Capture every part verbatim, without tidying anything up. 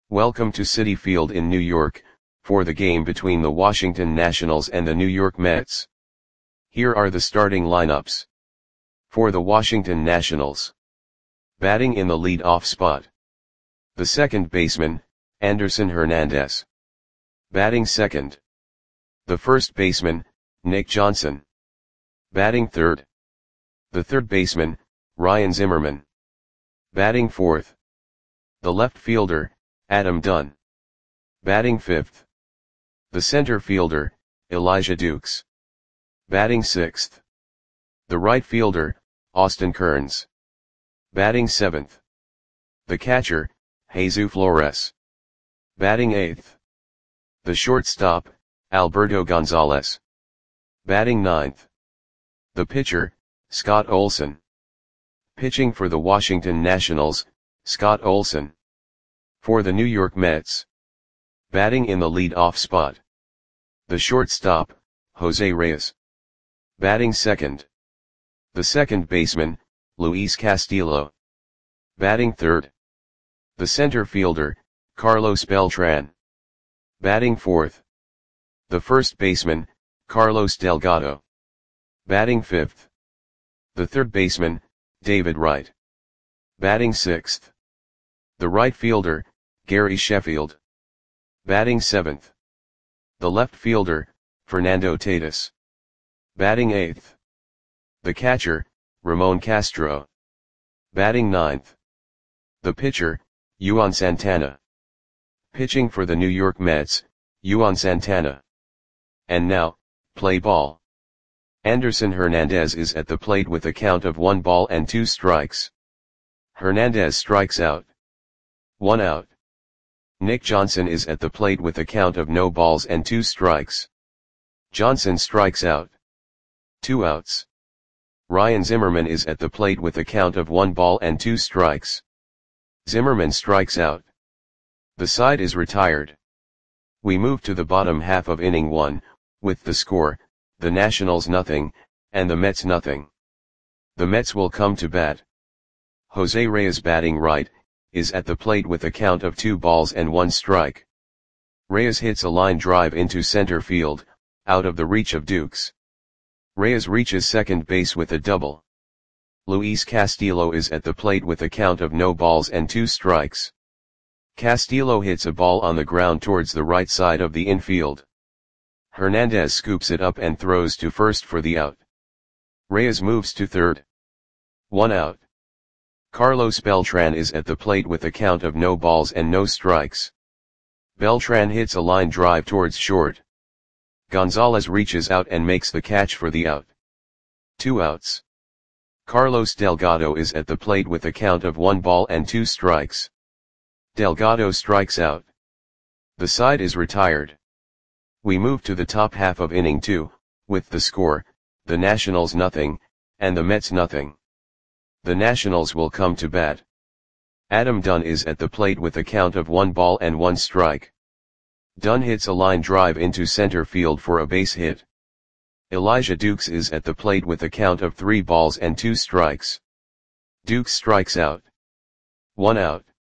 Welcome to Citi Field in New York, for the game between the Washington Nationals and the New York Mets. Here are the starting lineups. For the Washington Nationals. Batting in the lead-off spot. The second baseman, Anderson Hernandez. Batting second. The first baseman, Nick Johnson. Batting third. The third baseman, Ryan Zimmerman. Batting fourth. The left fielder, Adam Dunn. Batting fifth. The center fielder, Elijah Dukes. Batting sixth. The right fielder, Austin Kearns. Batting seventh. The catcher, Jesus Flores. Batting eighth. The shortstop, Alberto Gonzalez. Batting ninth. The pitcher, Scott Olson. Pitching for the Washington Nationals, Scott Olson. For the New York Mets. Batting in the lead-off spot. The shortstop, Jose Reyes. Batting second. The second baseman, Luis Castillo. Batting third. The center fielder, Carlos Beltran. Batting fourth. The first baseman, Carlos Delgado. Batting fifth. The third baseman, David Wright. Batting sixth. The right fielder, Gary Sheffield. Batting seventh. The left fielder, Fernando Tatis. Batting eighth. The catcher, Ramon Castro. Batting ninth. The pitcher, Juan Santana. Pitching for the New York Mets, Juan Santana. And now, play ball. Anderson Hernandez is at the plate with a count of one ball and two strikes. Hernandez strikes out. One out. Nick Johnson is at the plate with a count of no balls and two strikes. Johnson strikes out. Two outs. Ryan Zimmerman is at the plate with a count of one ball and two strikes. Zimmerman strikes out. The side is retired. We move to the bottom half of inning one, with the score, the Nationals nothing, and the Mets nothing. The Mets will come to bat. Jose Reyes batting right, is at the plate with a count of two balls and one strike. Reyes hits a line drive into center field, out of the reach of Dukes. Reyes reaches second base with a double. Luis Castillo is at the plate with a count of no balls and two strikes. Castillo hits a ball on the ground towards the right side of the infield. Hernandez scoops it up and throws to first for the out. Reyes moves to third. One out. Carlos Beltran is at the plate with a count of no balls and no strikes. Beltran hits a line drive towards short. Gonzalez reaches out and makes the catch for the out. Two outs. Carlos Delgado is at the plate with a count of one ball and two strikes. Delgado strikes out. The side is retired. We move to the top half of inning two, with the score, the Nationals nothing, and the Mets nothing. The Nationals will come to bat. Adam Dunn is at the plate with a count of one ball and one strike. Dunn hits a line drive into center field for a base hit. Elijah Dukes is at the plate with a count of three balls and two strikes. Dukes strikes out. One out.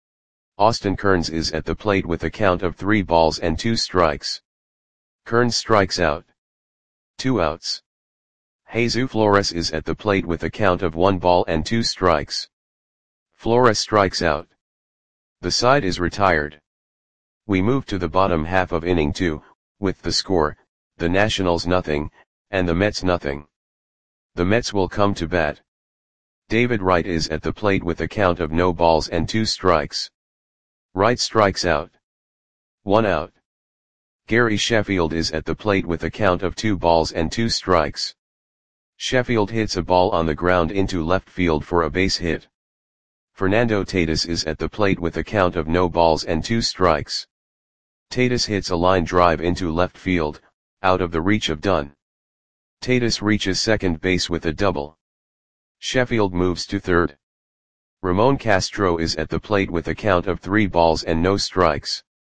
Austin Kearns is at the plate with a count of three balls and two strikes. Kearns strikes out. Two outs. Jesus Flores is at the plate with a count of one ball and two strikes. Flores strikes out. The side is retired. We move to the bottom half of inning two, with the score, the Nationals nothing, and the Mets nothing. The Mets will come to bat. David Wright is at the plate with a count of no balls and two strikes. Wright strikes out. One out. Gary Sheffield is at the plate with a count of two balls and two strikes. Sheffield hits a ball on the ground into left field for a base hit. Fernando Tatis is at the plate with a count of no balls and two strikes. Tatis hits a line drive into left field, out of the reach of Dunn. Tatis reaches second base with a double. Sheffield moves to third. Ramon Castro is at the plate with a count of three balls and no strikes.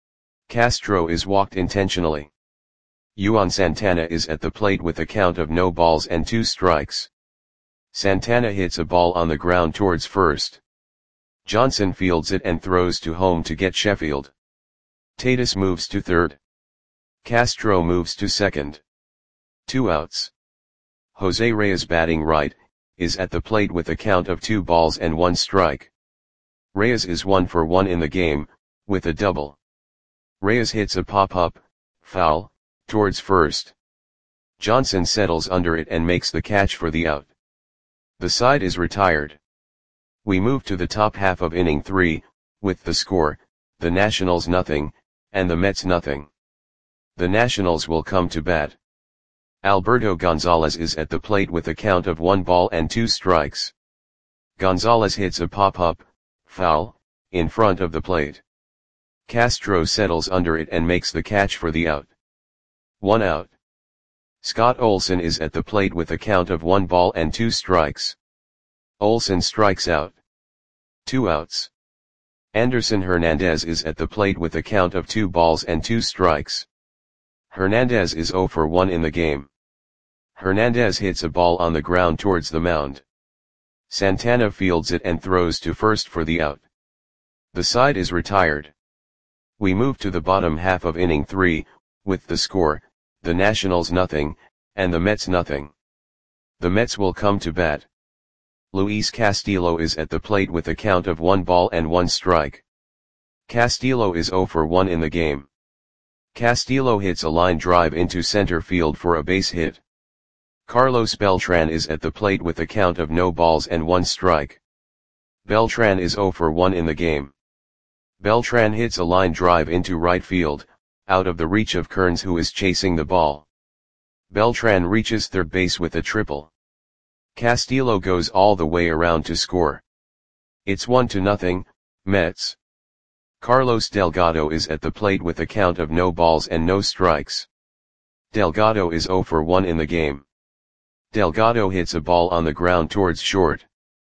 Castro is walked intentionally. Juan Santana is at the plate with a count of no balls and two strikes. Santana hits a ball on the ground towards first. Johnson fields it and throws to home to get Sheffield. Tatis moves to third. Castro moves to second. Two outs. Jose Reyes batting right, is at the plate with a count of two balls and one strike. Reyes is one for one in the game, with a double. Reyes hits a pop-up, foul, towards first. Johnson settles under it and makes the catch for the out. The side is retired. We move to the top half of inning three, with the score, the Nationals nothing, and the Mets nothing. The Nationals will come to bat. Alberto Gonzalez is at the plate with a count of one ball and two strikes. Gonzalez hits a pop-up, foul, in front of the plate. Castro settles under it and makes the catch for the out. One out. Scott Olson is at the plate with a count of one ball and two strikes. Olson strikes out. Two outs. Anderson Hernandez is at the plate with a count of two balls and two strikes. Hernandez is zero for one in the game. Hernandez hits a ball on the ground towards the mound. Santana fields it and throws to first for the out. The side is retired. We move to the bottom half of inning three, with the score, the Nationals nothing, and the Mets nothing. The Mets will come to bat. Luis Castillo is at the plate with a count of one ball and one strike. Castillo is zero for one in the game. Castillo hits a line drive into center field for a base hit. Carlos Beltran is at the plate with a count of no balls and one strike. Beltran is zero for one in the game. Beltran hits a line drive into right field, out of the reach of Kearns, who is chasing the ball. Beltran reaches third base with a triple. Castillo goes all the way around to score. It's one to nothing, Mets. Carlos Delgado is at the plate with a count of no balls and no strikes. Delgado is zero for one in the game. Delgado hits a ball on the ground towards short.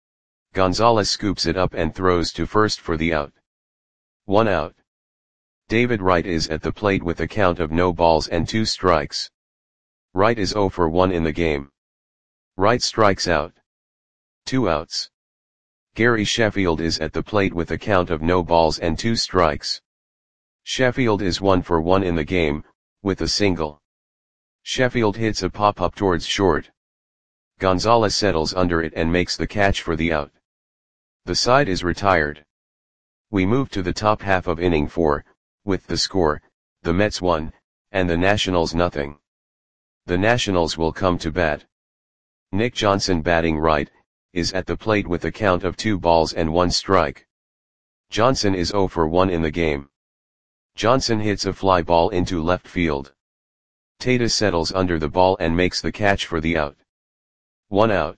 Gonzalez scoops it up and throws to first for the out. One out. David Wright is at the plate with a count of no balls and two strikes. Wright is zero for one in the game. Wright strikes out. Two outs. Gary Sheffield is at the plate with a count of no balls and two strikes. Sheffield is one for one in the game, with a single. Sheffield hits a pop-up towards short. Gonzalez settles under it and makes the catch for the out. The side is retired. We move to the top half of inning four, with the score, the Mets one, and the Nationals nothing. The Nationals will come to bat. Nick Johnson batting right, is at the plate with a count of two balls and one strike. Johnson is zero for one in the game. Johnson hits a fly ball into left field. Tatis settles under the ball and makes the catch for the out. One out.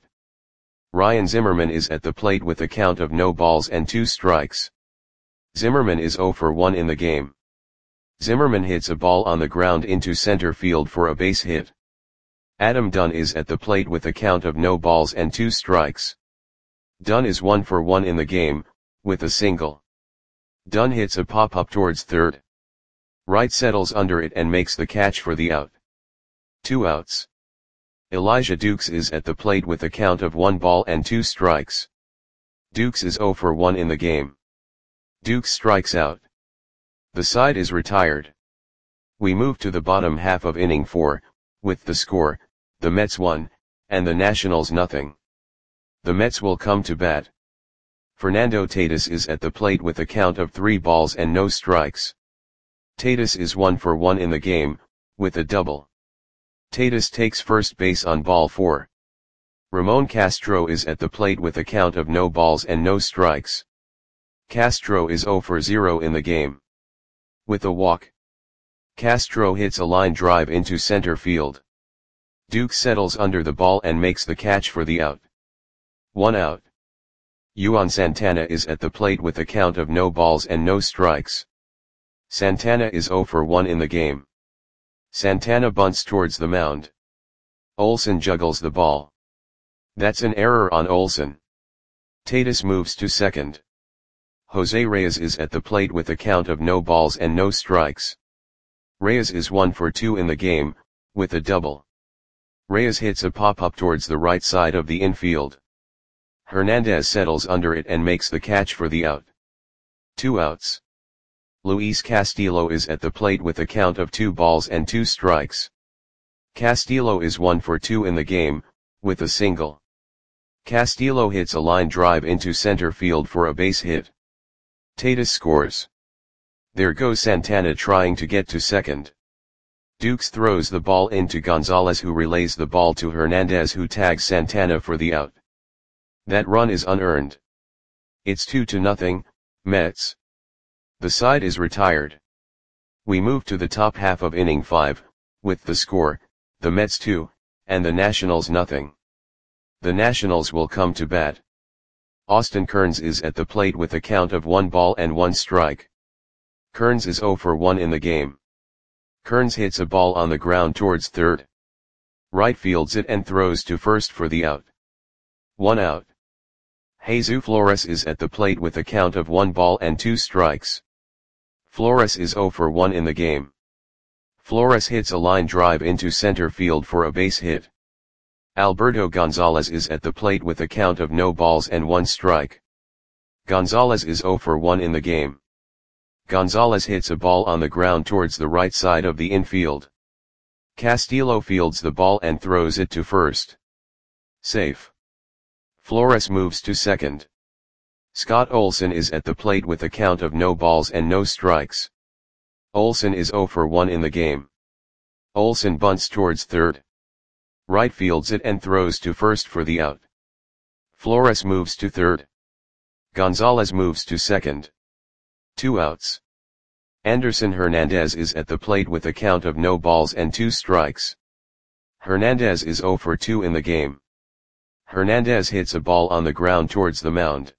Ryan Zimmerman is at the plate with a count of no balls and two strikes. Zimmerman is zero for one in the game. Zimmerman hits a ball on the ground into center field for a base hit. Adam Dunn is at the plate with a count of no balls and two strikes. Dunn is one for one in the game, with a single. Dunn hits a pop-up towards third. Wright settles under it and makes the catch for the out. Two outs. Elijah Dukes is at the plate with a count of one ball and two strikes. Dukes is zero for one in the game. Dukes strikes out. The side is retired. We move to the bottom half of inning four, with the score, the Mets one, and the Nationals nothing. The Mets will come to bat. Fernando Tatis is at the plate with a count of three balls and no strikes. Tatis is one for one in the game, with a double. Tatis takes first base on ball four. Ramon Castro is at the plate with a count of no balls and no strikes. Castro is zero for zero in the game. With a walk. Castro hits a line drive into center field. Duke settles under the ball and makes the catch for the out. One out. Juan Santana is at the plate with a count of no balls and no strikes. Santana is zero for one in the game. Santana bunts towards the mound. Olson juggles the ball. That's an error on Olson. Tatis moves to second. Jose Reyes is at the plate with a count of no balls and no strikes. Reyes is one for two in the game, with a double. Reyes hits a pop-up towards the right side of the infield. Hernandez settles under it and makes the catch for the out. Two outs. Luis Castillo is at the plate with a count of two balls and two strikes. Castillo is one for two in the game, with a single. Castillo hits a line drive into center field for a base hit. Tatis scores. There goes Santana trying to get to second. Dukes throws the ball into Gonzalez, who relays the ball to Hernandez, who tags Santana for the out. That run is unearned. It's two to nothing, Mets. The side is retired. We move to the top half of inning five, with the score, the Mets two, and the Nationals nothing. The Nationals will come to bat. Austin Kearns is at the plate with a count of one ball and one strike. Kearns is zero for one in the game. Kearns hits a ball on the ground towards third. Right fields it and throws to first for the out. One out. Jesus Flores is at the plate with a count of one ball and two strikes. Flores is zero for one in the game. Flores hits a line drive into center field for a base hit. Alberto Gonzalez is at the plate with a count of no balls and one strike. Gonzalez is zero for one in the game. Gonzalez hits a ball on the ground towards the right side of the infield. Castillo fields the ball and throws it to first. Safe. Flores moves to second. Scott Olson is at the plate with a count of no balls and no strikes. Olson is zero for one in the game. Olson bunts towards third. Right fields it and throws to first for the out. Flores moves to third. Gonzalez moves to second. Two outs. Anderson Hernandez is at the plate with a count of no balls and two strikes. Hernandez is zero for two in the game. Hernandez hits a ball on the ground towards the mound.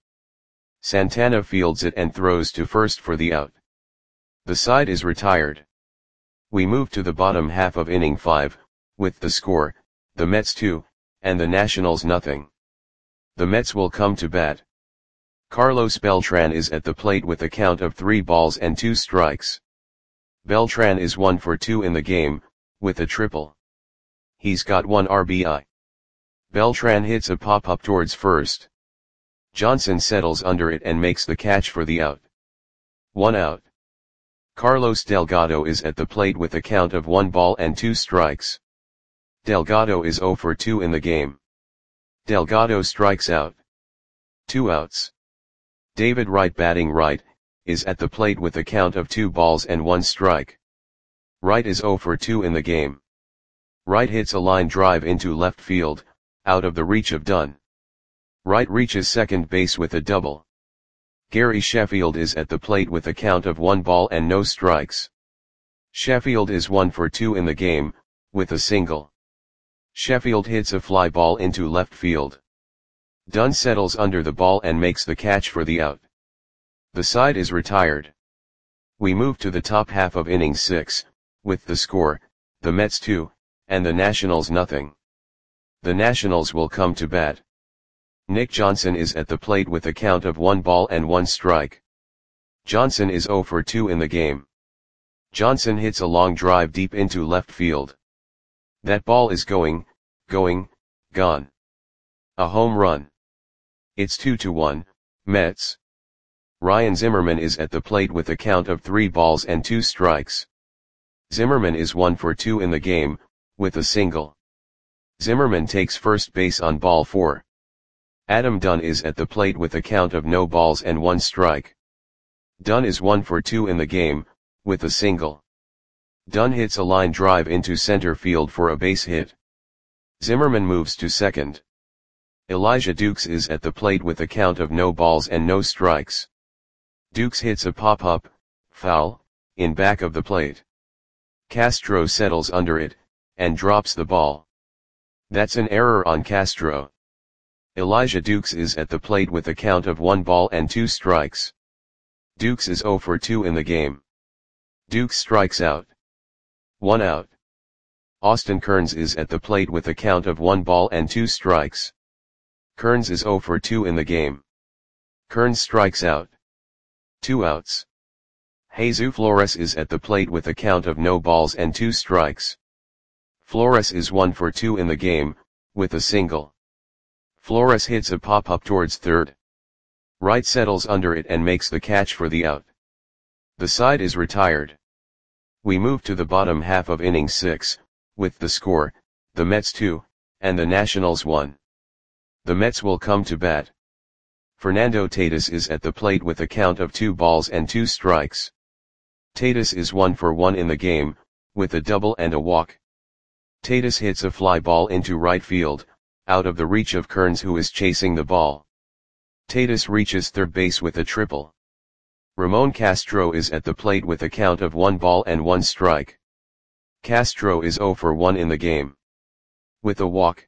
Santana fields it and throws to first for the out. The side is retired. We move to the bottom half of inning five, with the score, the Mets two, and the Nationals nothing. The Mets will come to bat. Carlos Beltran is at the plate with a count of three balls and two strikes. Beltran is one for two in the game, with a triple. He's got one R B I. Beltran hits a pop-up towards first. Johnson settles under it and makes the catch for the out. One out. Carlos Delgado is at the plate with a count of one ball and two strikes. Delgado is zero for two in the game. Delgado strikes out. Two outs. David Wright, batting right, is at the plate with a count of two balls and one strike. Wright is zero for two in the game. Wright hits a line drive into left field, out of the reach of Dunn. Wright reaches second base with a double. Gary Sheffield is at the plate with a count of one ball and no strikes. Sheffield is one for two in the game, with a single. Sheffield hits a fly ball into left field. Dunn settles under the ball and makes the catch for the out. The side is retired. We move to the top half of inning six, with the score, the Mets two, and the Nationals nothing. The Nationals will come to bat. Nick Johnson is at the plate with a count of one ball and one strike. Johnson is zero for two in the game. Johnson hits a long drive deep into left field. That ball is going, going, gone. A home run. It's two to one, Mets. Ryan Zimmerman is at the plate with a count of three balls and two strikes. Zimmerman is one for two in the game, with a single. Zimmerman takes first base on ball four. Adam Dunn is at the plate with a count of no balls and one strike. Dunn is one for two in the game, with a single. Dunn hits a line drive into center field for a base hit. Zimmerman moves to second. Elijah Dukes is at the plate with a count of no balls and no strikes. Dukes hits a pop-up, foul, in back of the plate. Castro settles under it, and drops the ball. That's an error on Castro. Elijah Dukes is at the plate with a count of one ball and two strikes. Dukes is zero for two in the game. Dukes strikes out. One out. Austin Kearns is at the plate with a count of one ball and two strikes. Kearns is zero for two in the game. Kearns strikes out. Two outs. Jesus Flores is at the plate with a count of no balls and two strikes. Flores is one for two in the game, with a single. Flores hits a pop-up towards third. Wright settles under it and makes the catch for the out. The side is retired. We move to the bottom half of inning six, with the score, the Mets two, and the Nationals one. The Mets will come to bat. Fernando Tatis is at the plate with a count of two balls and two strikes. Tatis is one for one in the game, with a double and a walk. Tatis hits a fly ball into right field, out of the reach of Kearns, who is chasing the ball. Tatis reaches third base with a triple. Ramon Castro is at the plate with a count of one ball and one strike. Castro is zero for one in the game. With a walk,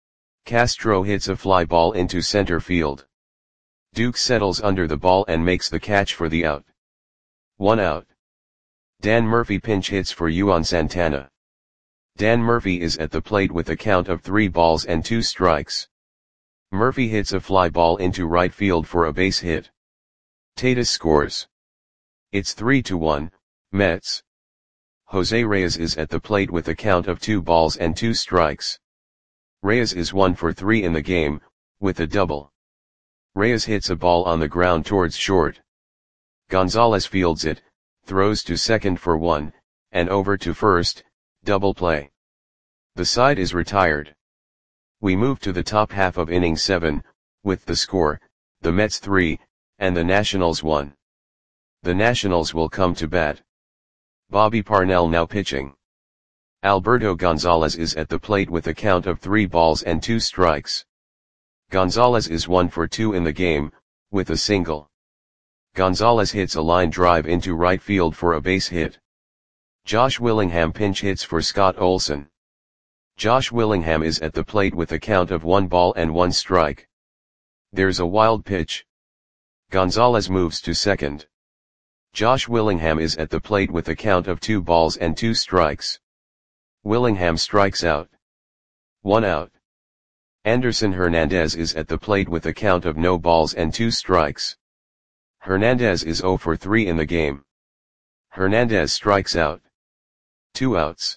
Castro hits a fly ball into center field. Duke settles under the ball and makes the catch for the out. One out. Dan Murphy pinch hits for Juan Santana. Dan Murphy is at the plate with a count of three balls and two strikes. Murphy hits a fly ball into right field for a base hit. Tatis scores. It's three to one, Mets. Jose Reyes is at the plate with a count of two balls and two strikes. Reyes is one for three in the game, with a double. Reyes hits a ball on the ground towards short. Gonzalez fields it, throws to second for one, and over to first, double play. The side is retired. We move to the top half of inning seven, with the score, the Mets three, and the Nationals one. The Nationals will come to bat. Bobby Parnell now pitching. Alberto Gonzalez is at the plate with a count of three balls and two strikes. Gonzalez is one for two in the game, with a single. Gonzalez hits a line drive into right field for a base hit. Josh Willingham pinch hits for Scott Olson. Josh Willingham is at the plate with a count of one ball and one strike. There's a wild pitch. Gonzalez moves to second. Josh Willingham is at the plate with a count of two balls and two strikes. Willingham strikes out. One out. Anderson Hernandez is at the plate with a count of no balls and two strikes. Hernandez is zero for three in the game. Hernandez strikes out. Two outs.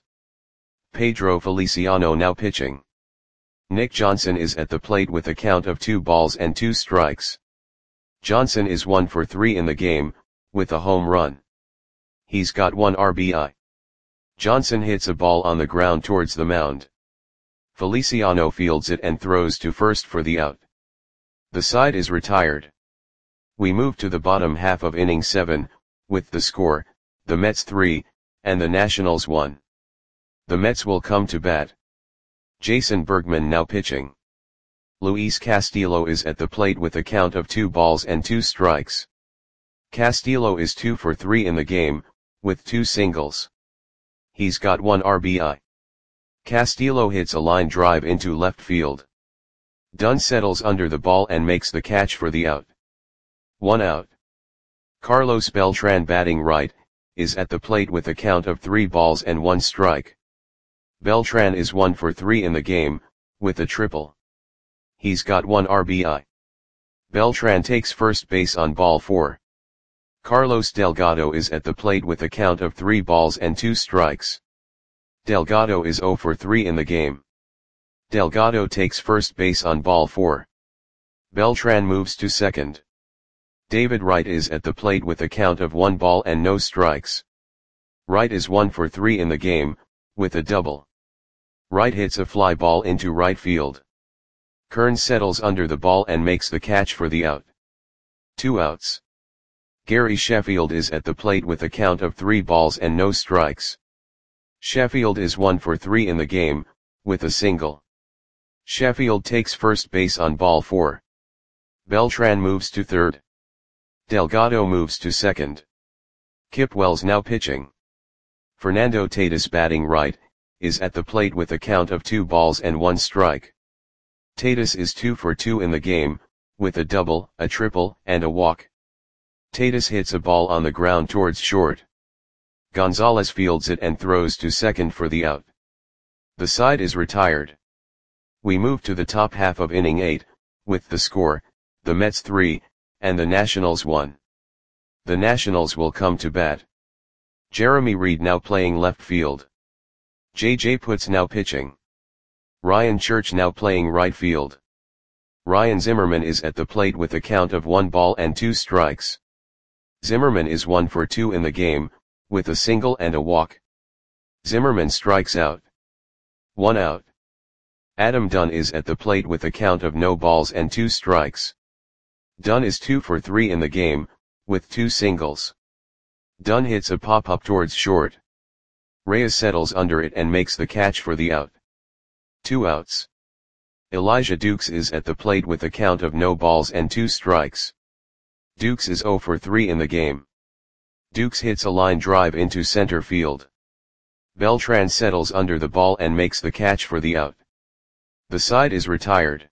Pedro Feliciano now pitching. Nick Johnson is at the plate with a count of two balls and two strikes. Johnson is one for three in the game, with a home run. He's got one R B I. Johnson hits a ball on the ground towards the mound. Feliciano fields it and throws to first for the out. The side is retired. We move to the bottom half of inning seven, with the score, the Mets three, and the Nationals one. The Mets will come to bat. Jason Bergman now pitching. Luis Castillo is at the plate with a count of two balls and two strikes. Castillo is two for three in the game, with two singles. He's got one R B I. Castillo hits a line drive into left field. Dunn settles under the ball and makes the catch for the out. One out. Carlos Beltran batting right, is at the plate with a count of three balls and one strike. Beltran is one for three in the game, with a triple. He's got one R B I. Beltran takes first base on ball four. Carlos Delgado is at the plate with a count of three balls and two strikes. Delgado is zero for three in the game. Delgado takes first base on ball four. Beltran moves to second. David Wright is at the plate with a count of one ball and no strikes. Wright is one for three in the game, with a double. Wright hits a fly ball into right field. Kearns settles under the ball and makes the catch for the out. Two outs. Gary Sheffield is at the plate with a count of three balls and no strikes. Sheffield is one for three in the game, with a single. Sheffield takes first base on ball four. Beltran moves to third. Delgado moves to second. Kip Wells now pitching. Fernando Tatis batting right, is at the plate with a count of two balls and one strike. Tatis is two for two in the game, with a double, a triple, and a walk. Tatis hits a ball on the ground towards short. Gonzalez fields it and throws to second for the out. The side is retired. We move to the top half of inning eight, with the score, the Mets three, and the Nationals one. The Nationals will come to bat. Jeremy Reed now playing left field. J J Putz now pitching. Ryan Church now playing right field. Ryan Zimmerman is at the plate with a count of one ball and two strikes. Zimmerman is one for two in the game, with a single and a walk. Zimmerman strikes out. One out. Adam Dunn is at the plate with a count of no balls and two strikes. Dunn is two for three in the game, with two singles. Dunn hits a pop-up towards short. Reyes settles under it and makes the catch for the out. Two outs. Elijah Dukes is at the plate with a count of no balls and two strikes. Dukes is zero for three in the game. Dukes hits a line drive into center field. Beltran settles under the ball and makes the catch for the out. The side is retired.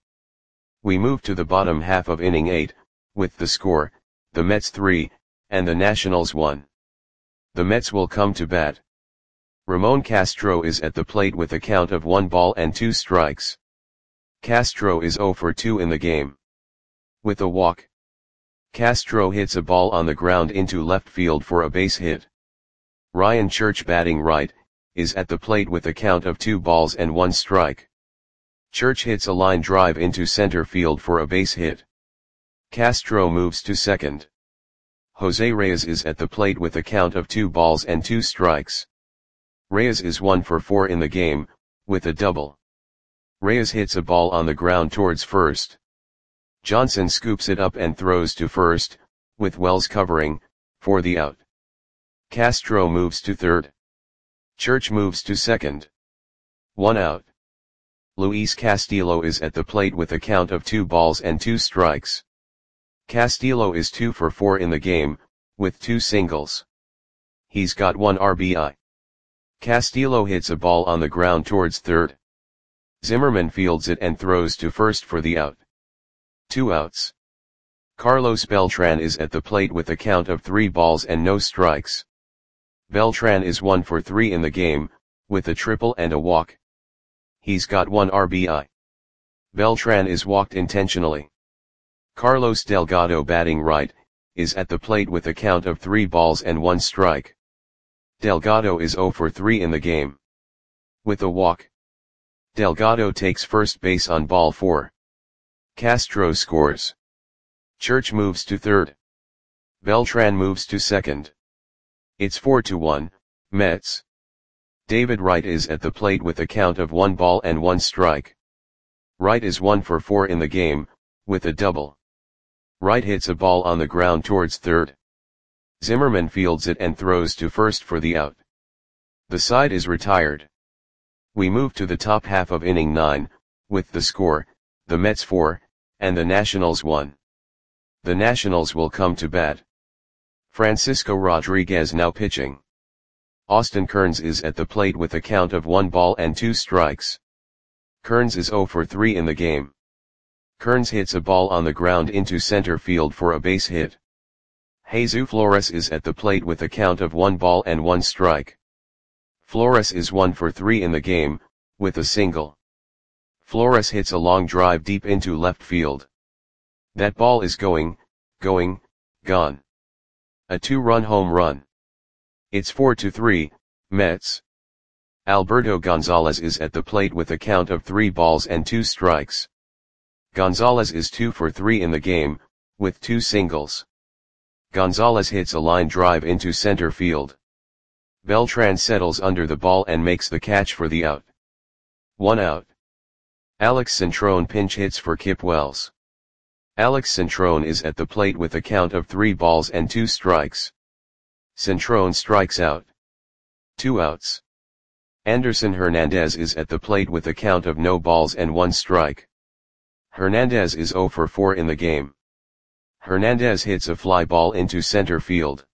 We move to the bottom half of inning eight, with the score, the Mets three, and the Nationals one. The Mets will come to bat. Ramon Castro is at the plate with a count of one ball and two strikes. Castro is zero for two in the game. With a walk. Castro hits a ball on the ground into left field for a base hit. Ryan Church, batting right, is at the plate with a count of two balls and one strike. Church hits a line drive into center field for a base hit. Castro moves to second. Jose Reyes is at the plate with a count of two balls and two strikes. Reyes is one for four in the game, with a double. Reyes hits a ball on the ground towards first. Johnson scoops it up and throws to first, with Wells covering, for the out. Castro moves to third. Church moves to second. One out. Luis Castillo is at the plate with a count of two balls and two strikes. Castillo is two for four in the game, with two singles. He's got one R B I. Castillo hits a ball on the ground towards third. Zimmerman fields it and throws to first for the out. Two outs. Carlos Beltran is at the plate with a count of three balls and no strikes. Beltran is one for three in the game, with a triple and a walk. He's got one R B I. Beltran is walked intentionally. Carlos Delgado, batting right, is at the plate with a count of three balls and one strike. Delgado is zero for three in the game. With a walk. Delgado takes first base on ball four. Castro scores. Church moves to third. Beltran moves to second. It's four to one, Mets. David Wright is at the plate with a count of one ball and one strike. Wright is one for four in the game, with a double. Wright hits a ball on the ground towards third. Zimmerman fields it and throws to first for the out. The side is retired. We move to the top half of inning nine, with the score, the Mets four, and the Nationals one. The Nationals will come to bat. Francisco Rodriguez now pitching. Austin Kearns is at the plate with a count of one ball and two strikes. Kearns is zero for three in the game. Kearns hits a ball on the ground into center field for a base hit. Jesus Flores is at the plate with a count of one ball and one strike. Flores is one for three in the game, with a single. Flores hits a long drive deep into left field. That ball is going, going, gone. A two-run home run. It's four to three, Mets. Alberto Gonzalez is at the plate with a count of three balls and two strikes. Gonzalez is two for three in the game, with two singles. Gonzalez hits a line drive into center field. Beltran settles under the ball and makes the catch for the out. One out. Alex Centrone pinch hits for Kip Wells. Alex Centrone is at the plate with a count of three balls and two strikes. Centrone strikes out. Two outs. Anderson Hernandez is at the plate with a count of no balls and one strike. Hernandez is zero for four in the game. Hernandez hits a fly ball into center field.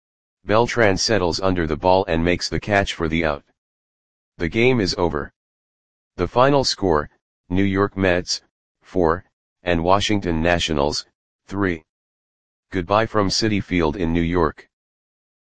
Beltran settles under the ball and makes the catch for the out. The game is over. The final score, New York Mets, four, and Washington Nationals, three. Goodbye from Citi Field in New York.